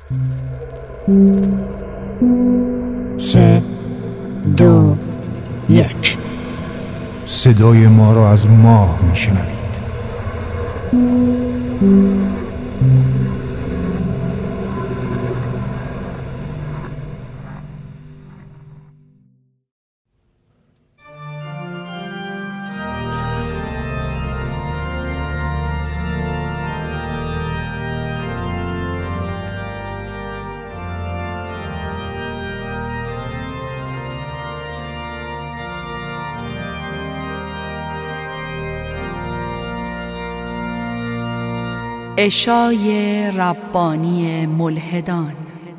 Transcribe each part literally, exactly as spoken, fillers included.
سه دو یک. صدای ما را از ماه میشنوید. عشای ربانی ملحدان.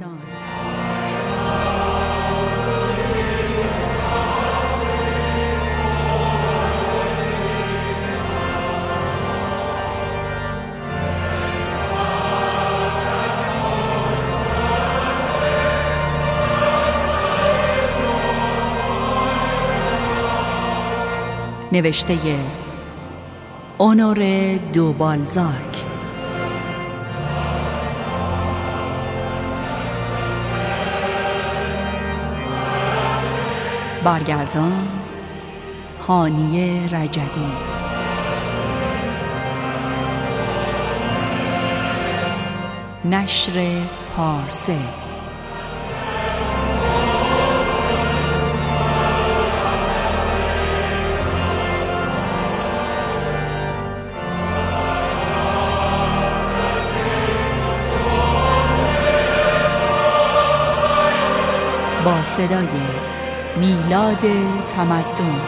نوشته اونور دو بالزاک. برگردان هانیه رجبی. نشر پارسه. با صدای میلاد تمدن.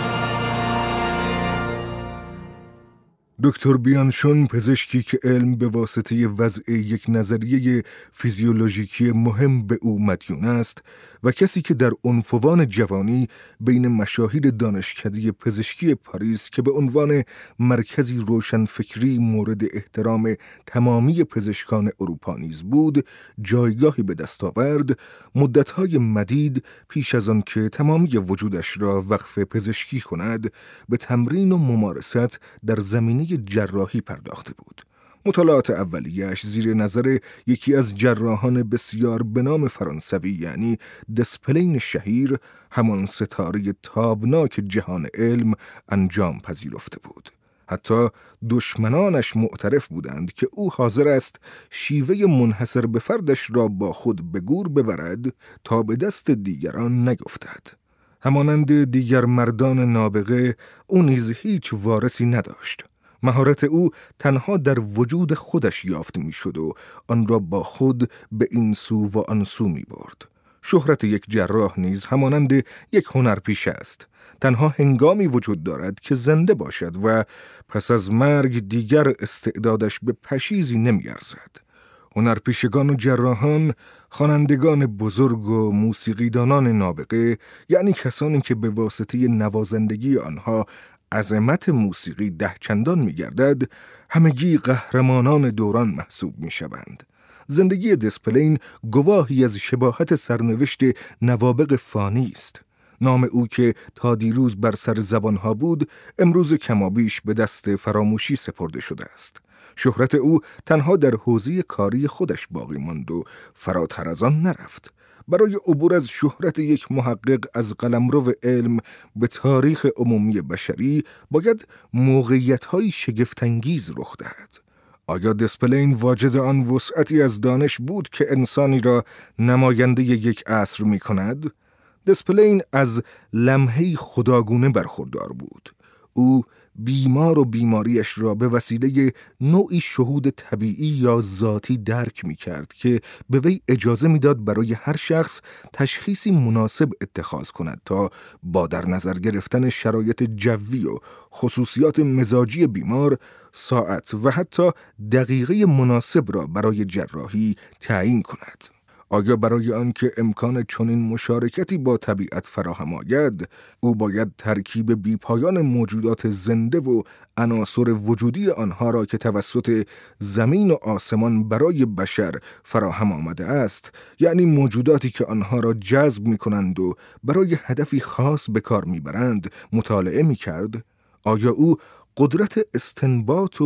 دکتر بیانشون، پزشکی که علم به واسطه وضع یک نظریه فیزیولوژیکی مهم به او مدیون است و کسی که در عنفوان جوانی بین مشاهیر دانشکده پزشکی پاریس که به عنوان مرکزی روشنفکری مورد احترام تمامی پزشکان اروپا نیز بود، جایگاهی به دست آورد، مدت‌های مدید پیش از آن که تمامی وجودش را وقف پزشکی کند، به تمرین و ممارست در زمینه جراحی پرداخته بود. مطالعات اولیه‌اش زیر نظر یکی از جراحان بسیار به نام فرانسوی یعنی دسپلین شهیر، همان ستاره تابناک جهان علم، انجام پذیرفته بود. حتی دشمنانش معترف بودند که او حاضر است شیوه منحصر به فردش را با خود به گور ببرد تا به دست دیگران نیفتد. همانند دیگر مردان نابغه، او نیز هیچ وارثی نداشت. مهارت او تنها در وجود خودش یافت می شد و آن را با خود به این سو و آن سو می برد. شهرت یک جراح نیز همانند یک هنرپیشه است. تنها هنگامی وجود دارد که زنده باشد و پس از مرگ دیگر استعدادش به پشیزی نمی ارزد. هنرپیشگان و جراحان، خوانندگان بزرگ و موسیقیدانان نابغه، یعنی کسانی که به واسطه نوازندگی آنها عظمت موسیقی ده چندان می گردد، همگی قهرمانان دوران محسوب می شوند. زندگی دسپلین گواهی از شباهت سرنوشت نوابغ فانی است. نام او که تا دیروز بر سر زبانها بود، امروز کمابیش به دست فراموشی سپرده شده است. شهرت او تنها در حوزه کاری خودش باقی ماند و فراتر از آن نرفت. برای عبور از شهرت یک محقق از قلمرو علم به تاریخ عمومی بشری باید موقعیت‌های شگفت‌انگیز رخ دهد. آیا دسپلین واجد آن وسعتی از دانش بود که انسانی را نماینده یک عصر می کند؟ دسپلین از لمحه‌ای خداگونه برخوردار بود. او بیمار و بیماریش را به وسیله نوعی شهود طبیعی یا ذاتی درک می کرد که به وی اجازه می داد برای هر شخص تشخیصی مناسب اتخاذ کند تا با در نظر گرفتن شرایط جوی و خصوصیات مزاجی بیمار ساعت و حتی دقیقه مناسب را برای جراحی تعیین کند. آیا برای آنکه امکان چنین مشارکتی با طبیعت فراهم آید، او باید ترکیب بیپایان موجودات زنده و عناصر وجودی آنها را که توسط زمین و آسمان برای بشر فراهم آمده است، یعنی موجوداتی که آنها را جذب می کنند و برای هدفی خاص به کار می برند، مطالعه می کرد؟ آیا او قدرت استنباط و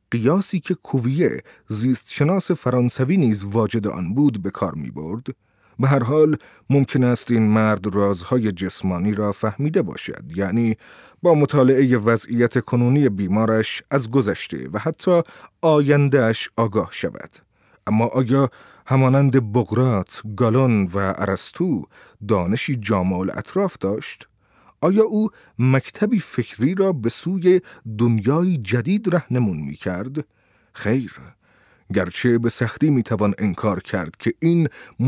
قیاسی که کوویه زیستشناس فرانسوی نیز واجد آن بود به کار می برد، به هر حال ممکن است این مرد رازهای جسمانی را فهمیده باشد، یعنی با مطالعه وضعیت کنونی بیمارش از گذشته و حتی آیندهش آگاه شود. اما آیا همانند بقراط، گالون و ارسطو دانشی جامع الاطراف داشت؟ آیا او مکتبی فکری را به سوی دنیای جدید رهنمون می کرد؟ خیر، گرچه به سختی می توان انکار کرد که این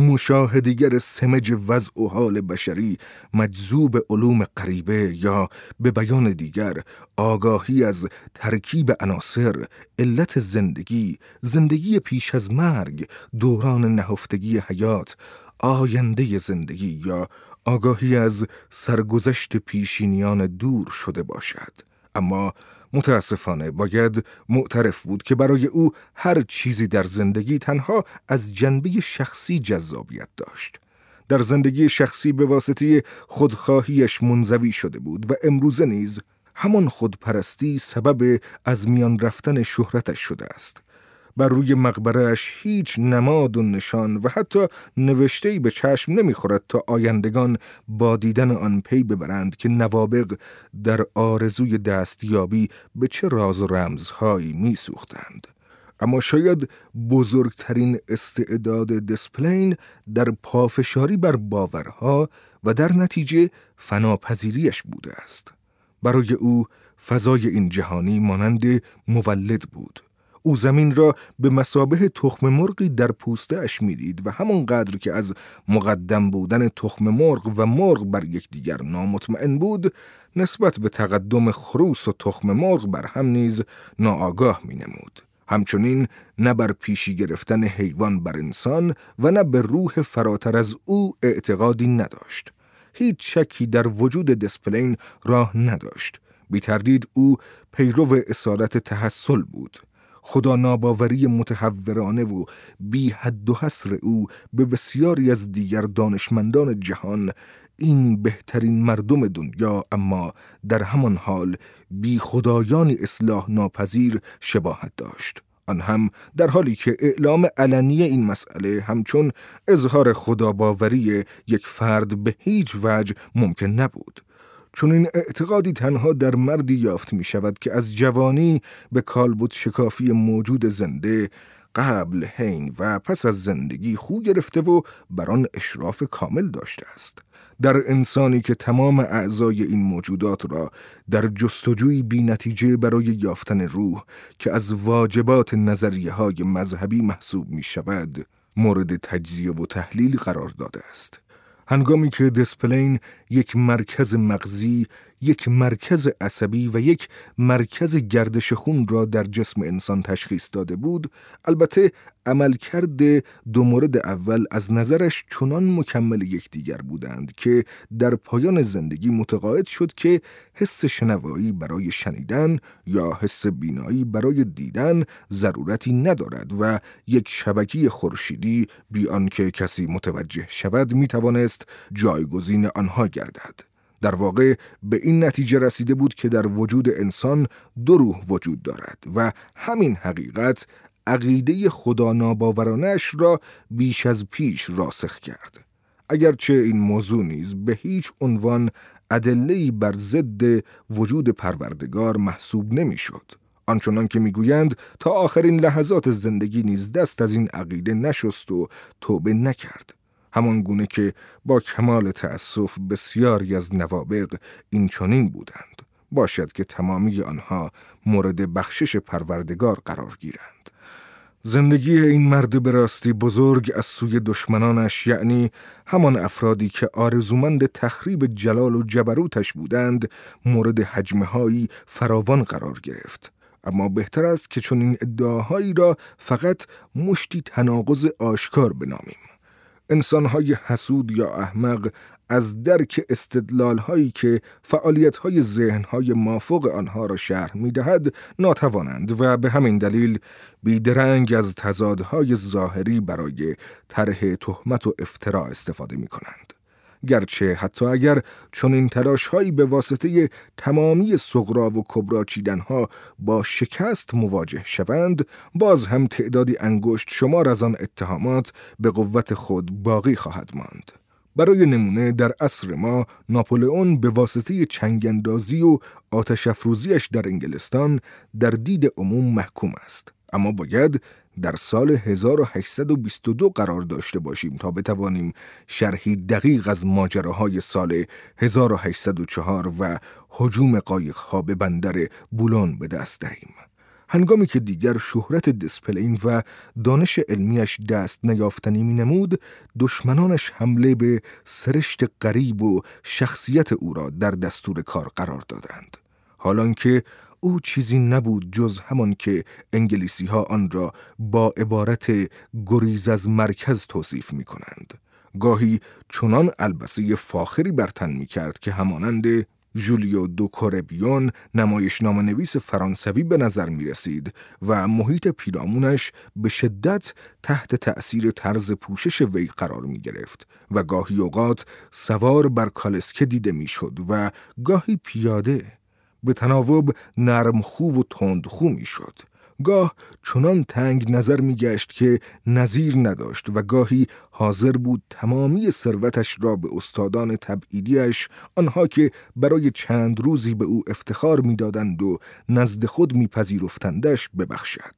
مشاهدگر سمج وضع و حال بشری مجذوب علوم غریبه یا به بیان دیگر آگاهی از ترکیب عناصر، علت زندگی، زندگی پیش از مرگ، دوران نهفتگی حیات، آینده زندگی یا آگاهی از سرگذشت پیشینیان دور شده باشد. اما متاسفانه باید معترف بود که برای او هر چیزی در زندگی تنها از جنبه شخصی جذابیت داشت. در زندگی شخصی به واسطه خودخواهیش منزوی شده بود و امروزه نیز همان خودپرستی سبب از میان رفتن شهرتش شده است. بر روی مقبره‌اش هیچ نماد و نشان و حتی نوشته‌ای به چشم نمی‌خورد تا آیندگان با دیدن آن پی ببرند که نوابغ در آرزوی دستیابی به چه راز و رمزهایی می‌سوختند. اما شاید بزرگترین استعداد دسپلین در پافشاری بر باورها و در نتیجه فناپذیریش بوده است. برای او فضای این جهانی مانند مولد بود. او زمین را به مثابه تخم مرغی در پوسته اش میدید و همانقدر که از مقدم بودن تخم مرغ و مرغ بر یکدیگر نامطمئن بود، نسبت به تقدم خروس و تخم مرغ بر هم نیز ناآگاه می نمود. همچنین نه بر پیشی گرفتن حیوان بر انسان و نه به روح فراتر از او اعتقادی نداشت. هیچ شکی در وجود دسپلین راه نداشت. بی تردید او پیرو اصالت تحصل بود. خدا ناباوری متحورانه و بی حد و حصر او به بسیاری از دیگر دانشمندان جهان، این بهترین مردم دنیا اما در همان حال بی خدایانی اصلاح ناپذیر شباهت داشت. آن هم در حالی که اعلام علنی این مسئله همچون اظهار خداباوری یک فرد به هیچ وجه ممکن نبود. چون این اعتقادی تنها در مردی یافت می شود که از جوانی به کالبد شکافی موجود زنده قبل، حین و پس از زندگی خو گرفته و بر آن اشراف کامل داشته است. در انسانی که تمام اعضای این موجودات را در جستجوی بی نتیجه برای یافتن روح که از واجبات نظریه های مذهبی محسوب می شود مورد تجزیه و تحلیل قرار داده است. هنگامی که دسپلین یک مرکز مغزی، یک مرکز عصبی و یک مرکز گردش خون را در جسم انسان تشخیص داده بود، البته عملکرد دو مورد اول از نظرش چنان مکمل یکدیگر بودند که در پایان زندگی متقاعد شد که حس شنوایی برای شنیدن یا حس بینایی برای دیدن ضرورتی ندارد و یک شبکه خورشیدی بی آنکه کسی متوجه شود میتوانست جایگزین آنها گردد. در واقع به این نتیجه رسیده بود که در وجود انسان دو روح وجود دارد و همین حقیقت عقیده خدا ناباورانش را بیش از پیش راسخ کرد. اگرچه این موضوع نیز به هیچ عنوان ادله‌ای بر ضد وجود پروردگار محسوب نمی‌شد. آنچنان که میگویند تا آخرین لحظات زندگی نیز دست از این عقیده نشست و توبه نکرد. همان گونه که با کمال تأسف بسیاری از نوابغ این چنین بودند، باشد که تمامی آنها مورد بخشش پروردگار قرار گیرند. زندگی این مرد به راستی بزرگ از سوی دشمنانش، یعنی همان افرادی که آرزومند تخریب جلال و جبروتش بودند، مورد هجمه‌هایی فراوان قرار گرفت. اما بهتر است که چون این ادعاهایی را فقط مشتی تناقض آشکار بنامیم. انسان‌های حسود یا احمق از درک استدلال‌هایی که فعالیت‌های ذهن‌های مافوق آنها را شرح می‌دهد ناتوانند و به همین دلیل بیدرنگ از تضادهای ظاهری برای طرح تهمت و افترا استفاده می‌کنند. گرچه حتی اگر چنین تلاش‌هایی به واسطه تمامی صغرا و کبرا چیدن‌ها با شکست مواجه شوند، باز هم تعدادی انگشت شمار از آن اتهامات به قوت خود باقی خواهد ماند. برای نمونه در عصر ما ناپولئون به واسطه چنگ‌اندازی و آتش افروزیش در انگلستان در دید عموم محکوم است، اما باید در سال هزار و هشتصد و بیست و دو قرار داشته باشیم تا بتوانیم شرحی دقیق از ماجراهای سال هزار و هشتصد و چهار و هجوم قایق‌ها به بندر بولون به دست دهیم. هنگامی که دیگر شهرت دسپلین و دانش علمیش دست نیافتنی می نمود، دشمنانش حمله به سرشت غریب و شخصیت او را در دستور کار قرار دادند. حالان که او چیزی نبود جز همان که انگلیسی ها آن را با عبارت گریز از مرکز توصیف می کنند. گاهی چنان البسه فاخری بر تن می کرد که همانند ژولیو دو کوربیون نمایشنامه نویس فرانسوی به نظر می رسید و محیط پیرامونش به شدت تحت تأثیر طرز پوشش وی قرار می گرفت و گاهی اوقات سوار بر کالسکه دیده می شد و گاهی پیاده، به تناوب نرمخو و تندخو می شد. گاه چنان تنگ نظر می گشت که نظیر نداشت و گاهی حاضر بود تمامی ثروتش را به استادان تبعیدیش، آنها که برای چند روزی به او افتخار می دادند و نزد خود می پذیرفتندش، ببخشد.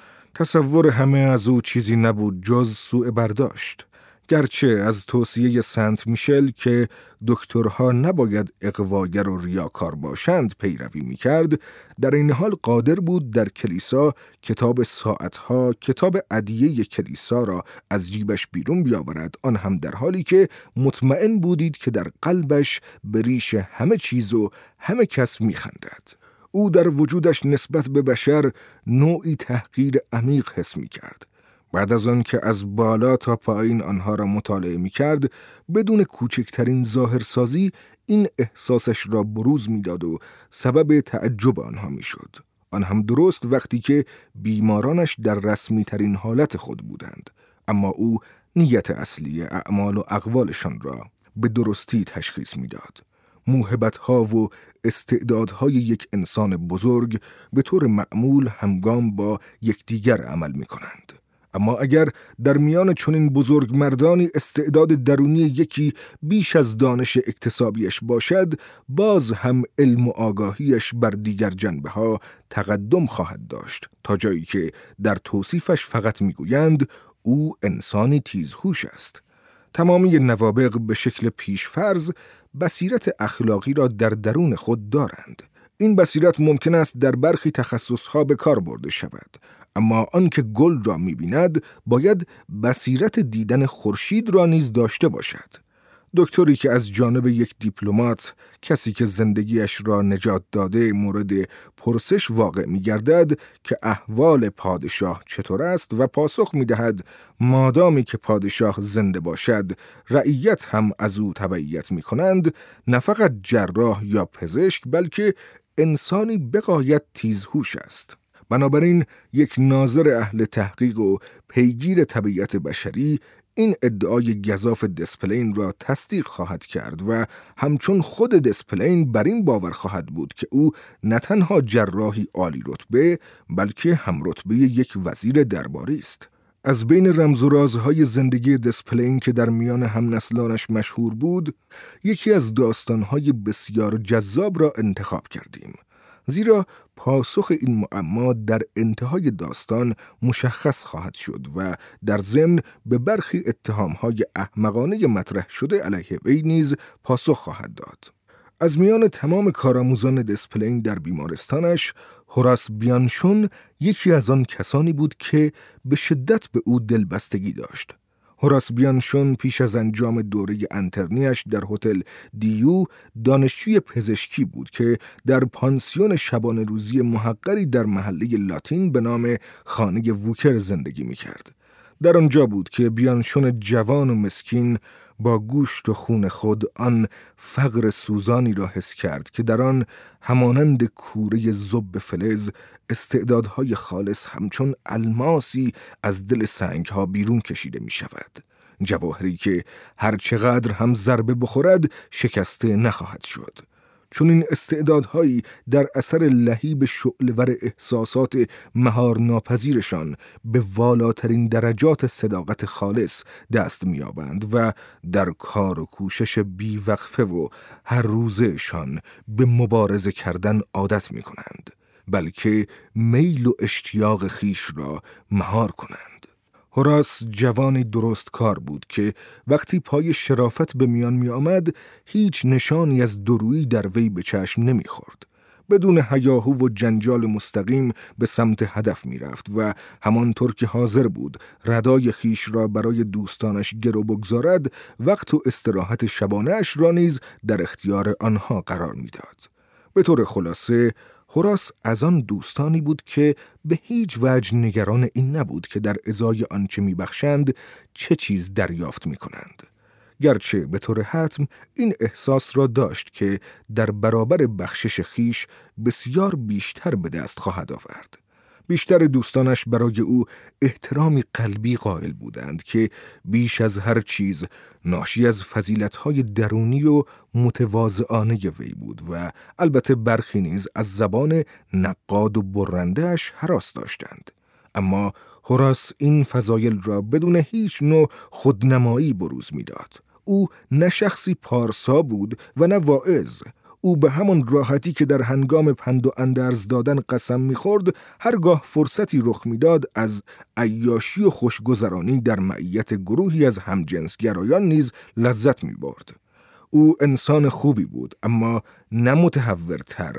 تصور همه از او چیزی نبود جز سوء برداشت. گرچه از توصیه سنت میشل که دکترها نباید اغواگر و ریاکار باشند پیروی میکرد، در این حال قادر بود در کلیسا کتاب ساعتها، کتاب ادیه کلیسا را از جیبش بیرون بیاورد، آن هم در حالی که مطمئن بودید که در قلبش به ریش همه چیز و همه کس میخندد. او در وجودش نسبت به بشر نوعی تحقیر عمیق حس میکرد. بعد از آن که از بالا تا پایین آنها را مطالعه می کرد، بدون کوچکترین ظاهرسازی این احساسش را بروز می داد و سبب تعجب آنها می شد. آن هم درست وقتی که بیمارانش در رسمی ترین حالت خود بودند، اما او نیت اصلی اعمال و اقوالشان را به درستی تشخیص می داد. موهبت‌ها و استعدادهای یک انسان بزرگ به طور معمول همگام با یکدیگر عمل می کنند. اما اگر در میان چنین بزرگ مردانی استعداد درونی یکی بیش از دانش اکتسابیش باشد، باز هم علم و آگاهیش بر دیگر جنبه ها تقدم خواهد داشت، تا جایی که در توصیفش فقط میگویند او انسانی تیزهوش است. تمامی نوابغ به شکل پیشفرض بصیرت اخلاقی را در درون خود دارند. این بصیرت ممکن است در برخی تخصصها به کار برده شود، اما آن که گل را می‌بیند باید بصیرت دیدن خورشید را نیز داشته باشد. دکتری که از جانب یک دیپلمات، کسی که زندگیش را نجات داده، مورد پرسش واقع می‌گردد که احوال پادشاه چطور است و پاسخ می‌دهد مادامی که پادشاه زنده باشد رعیت هم از او تبعیت می‌کنند، نه فقط جراح یا پزشک بلکه انسانی بغایت تیزهوش است. بنابراین یک ناظر اهل تحقیق و پیگیر طبیعت بشری این ادعای گزاف دسپلین را تصدیق خواهد کرد و همچون خود دسپلین بر این باور خواهد بود که او نه تنها جراحی عالی رتبه بلکه هم رتبه یک وزیر درباری است. از بین رمز و رازهای زندگی دسپلین که در میان هم نسلانش مشهور بود، یکی از داستانهای بسیار جذاب را انتخاب کردیم، زیرا پاسخ این معما در انتهای داستان مشخص خواهد شد و در ضمن به برخی اتهامهای احمقانه مطرح شده علیه وی نیز پاسخ خواهد داد. از میان تمام کارآموزان دسپلین در بیمارستانش، هوراس بیانشون یکی از آن کسانی بود که به شدت به او دلبستگی داشت. هوراس بیانشون پیش از انجام دوره انترنیش در هتل دیو دانشجوی پزشکی بود که در پانسیون شبانه روزی محقری در محله لاتین به نام خانه ووکر زندگی می‌کرد. در آنجا بود که بیانشون جوان و مسکین با گوشت و خون خود آن فقر سوزانی را حس کرد که در آن همانند کوره ذوب فلز استعدادهای خالص همچون الماسی از دل سنگها بیرون کشیده می شود. جواهری که هر چقدر هم ضربه بخورد شکسته نخواهد شد. چون این استعدادهایی در اثر لهیب شعله‌ور احساسات مهار ناپذیرشان به والاترین درجات صداقت خالص دست می‌یابند و در کار و کوشش بی‌وقفه و هر روزهشان به مبارزه کردن عادت می‌کنند، بلکه میل و اشتیاق خیش را مهار کنند. هوراس جوانی درست کار بود که وقتی پای شرافت به میان می آمد هیچ نشانی از دورویی در وی به چشم نمی خورد. بدون هیاهو و جنجال مستقیم به سمت هدف می رفت و همانطور که حاضر بود ردای خیش را برای دوستانش گرو بگذارد، وقت و استراحت شبانه‌اش را نیز در اختیار آنها قرار می داد. به طور خلاصه هوراس از آن دوستانی بود که به هیچ وجه نگران این نبود که در ازای آنچه میبخشند چه چیز دریافت میکنند. گرچه به طور حتم این احساس را داشت که در برابر بخشش خیش بسیار بیشتر به دست خواهد آورد. بیشتر دوستانش برای او احترامی قلبی قائل بودند که بیش از هر چیز ناشی از فضیلت‌های درونی و متواضعانه وی بود و البته برخی نیز از زبان نقاد و برنده‌اش هراس داشتند. اما هوراس این فضایل را بدون هیچ نوع خودنمایی بروز می‌داد. او نه شخصی پارسا بود و نه واعظ. او به همان راحتی که در هنگام پند و اندرز دادن قسم می‌خورد، هرگاه فرصتی رخ می‌داد از عیاشی و خوشگذرانی در معیت گروهی از همجنسگرایان نیز لذت می‌برد. او انسان خوبی بود، اما نه متهورتر،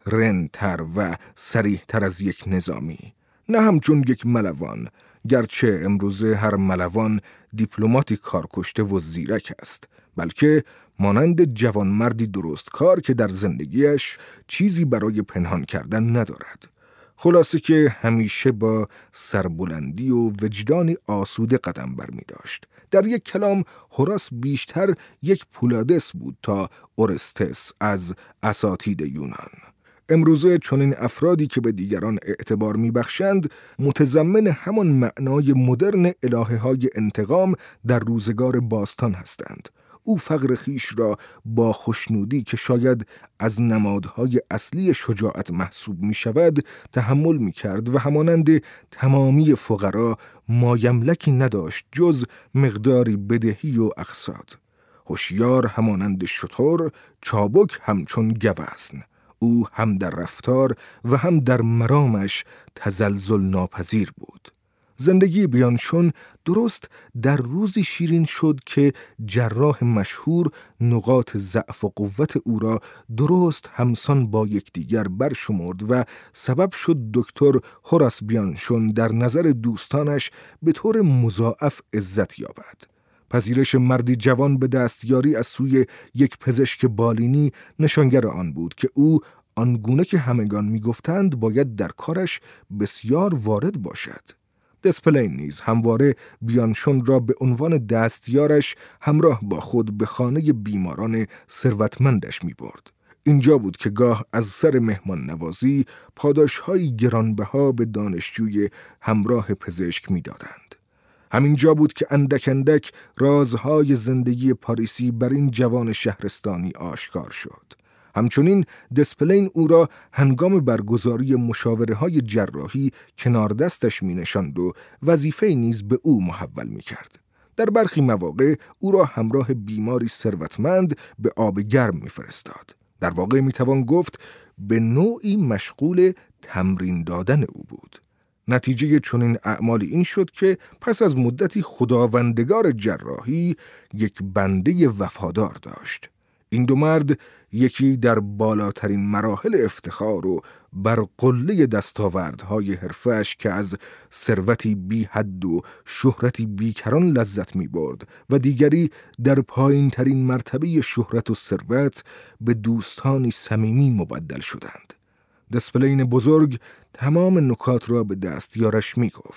رندتر و صریح‌تر از یک نظامی، نه همچون یک ملوان، گرچه امروزه هر ملوان دیپلماتی کارکشته و زیرک است، بلکه مانند جوانمردی درست کار که در زندگیش چیزی برای پنهان کردن ندارد. خلاصه که همیشه با سربلندی و وجدانی آسوده قدم برمی داشت. در یک کلام هوراس بیشتر یک پولادس بود تا اورستس از اساطید یونان. امروزه چنین افرادی که به دیگران اعتبار میبخشند متضمن همان معنای مدرن الهه‌های انتقام در روزگار باستان هستند. او فقر خیش را با خوشنودی که شاید از نمادهای اصلی شجاعت محسوب می شود تحمل می کرد و همانند تمامی فقرا مایملکی نداشت جز مقداری بدهی و اقساط. هوشیار همانند شتر، چابک همچون گوزن. او هم در رفتار و هم در مرامش تزلزل ناپذیر بود. زندگی بیانشون درست در روزی شیرین شد که جراح مشهور نقاط ضعف و قوت او را درست همسان با یکدیگر برشمرد و سبب شد دکتر هوراس بیانشون در نظر دوستانش به طور مضاعف عزت یابد. پذیرش مردی جوان به دستیاری از سوی یک پزشک بالینی نشانگر آن بود که او آنگونه که همگان میگفتند باید در کارش بسیار وارد باشد. دسپلین نیز همواره بیانشون را به عنوان دستیارش همراه با خود به خانه بیماران ثروتمندش می برد. اینجا بود که گاه از سر مهمان نوازی پاداش‌های گرانبها به دانشجوی همراه پزشک می دادند. همینجا بود که اندک اندک رازهای زندگی پاریسی بر این جوان شهرستانی آشکار شد. همچنین دسپلین او را هنگام برگزاری مشاوره‌های جراحی کنار دستش می نشاند و وظیفه نیز به او محول می کرد. در برخی مواقع او را همراه بیماری ثروتمند به آب گرم می فرستاد. در واقع می توان گفت به نوعی مشغول تمرین دادن او بود. نتیجه چنین اعمالی این شد که پس از مدتی خداوندگار جراحی یک بنده وفادار داشت. این دو مرد یکی در بالاترین مراحل افتخار و بر قله دستاوردهای حرفه‌اش که از ثروتی بی حد و شهرتی بیکران لذت می برد و دیگری در پایین ترین مرتبه شهرت و ثروت به دوستانی صمیمی مبدل شدند. دسپلین بزرگ تمام نکات را به دستیارش می گفت. او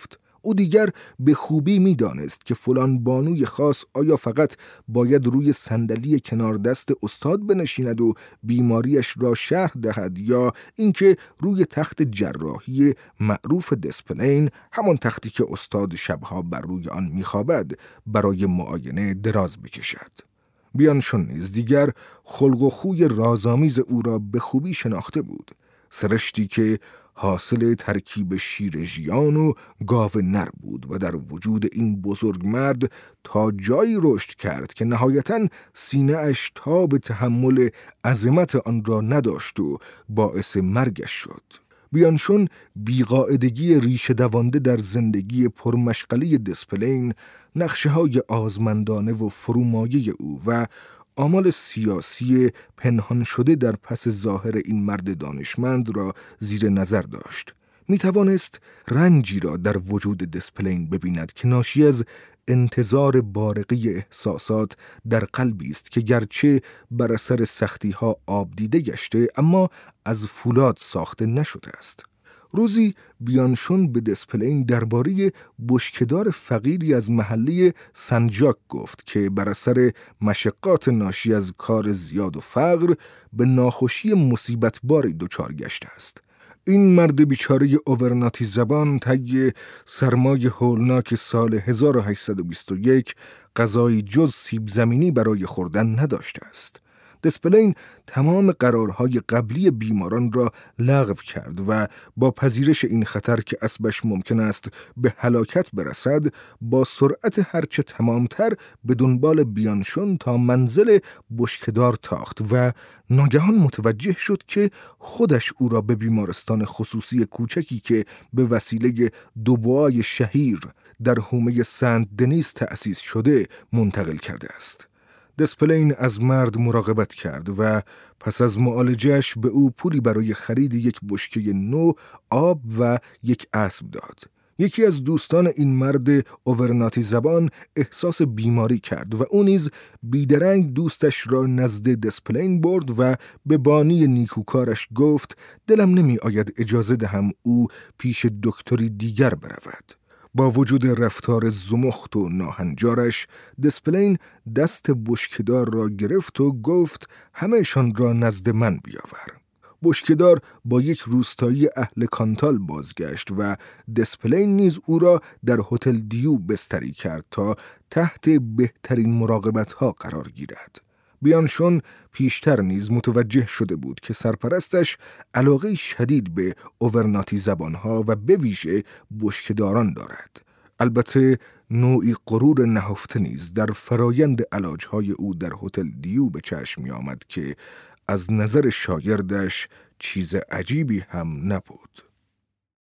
او دیگر به خوبی می‌دانست که فلان بانوی خاص آیا فقط باید روی صندلی کنار دست استاد بنشیند و بیماریش را شرح دهد یا اینکه روی تخت جراحی معروف دسپلین، همان تختی که استاد شبها بر روی آن می‌خوابد، برای معاینه دراز بکشد. بیانشون نیز دیگر خلق و خوی رازآمیز او را به خوبی شناخته بود، سرشتی که حاصل ترکیب شیر ژیان و گاو نر بود و در وجود این بزرگ مرد تا جایی رشد کرد که نهایتاً سینه اش تاب تحمل عظمت آن را نداشت و باعث مرگش شد. بیانشون بیقاعدگی ریشه دوانده در زندگی پرمشغله دسپلین، نقشه های آزمندانه و فرومایه او و آمال سیاسی پنهان شده در پس ظاهر این مرد دانشمند را زیر نظر داشت. می توانست رنجی را در وجود دسپلین ببیند که ناشی از انتظار بارقی احساسات در قلبی است که گرچه بر اثر سختی ها آب دیده گشته اما از فولاد ساخته نشده است. روزی بیانشون به دسپلین درباره بشکه‌دار فقیری از محله سنجاک گفت که بر اثر مشقات ناشی از کار زیاد و فقر به ناخوشی مصیبت باری دچار گشته است. این مرد بیچاره اوورناتی زبان طی سرمای هولناک سال هزار و هشتصد و بیست و یک غذایی جز سیب زمینی برای خوردن نداشته است. دسپلین تمام قرارهای قبلی بیماران را لغو کرد و با پذیرش این خطر که اسبش ممکن است به هلاکت برسد، با سرعت هرچه تمامتر به دنبال بیانشون تا منزل بشکه‌دار تاخت و ناگهان متوجه شد که خودش او را به بیمارستان خصوصی کوچکی که به وسیله دوبوهای شهیر در حومه سنت دنیس تأسیس شده منتقل کرده است. دسپلین از مرد مراقبت کرد و پس از معالجهش به او پولی برای خرید یک بشکه نو، آب و یک اسب داد. یکی از دوستان این مرد اوورناتی زبان احساس بیماری کرد و او نیز بیدرنگ دوستش را نزد دسپلین برد و به بانی نیکوکارش گفت دلم نمی آید اجازه دهم او پیش دکتری دیگر برود. با وجود رفتار زمخت و ناهنجارش، دسپلین دست بشکه‌دار را گرفت و گفت همه‌شان را نزد من بیاور. بشکه‌دار با یک روستایی اهل کانتال بازگشت و دسپلین نیز او را در هتل دیو بستری کرد تا تحت بهترین مراقبت‌ها قرار گیرد. بیانشون پیشتر نیز متوجه شده بود که سرپرستش علاقه شدید به اوورناتی زبانها و به ویژه بشکه‌داران دارد. البته نوعی غرور نهفته نیز در فرایند علاجهای او در هتل دیو به چشم می آمد که از نظر شاگردش چیز عجیبی هم نبود.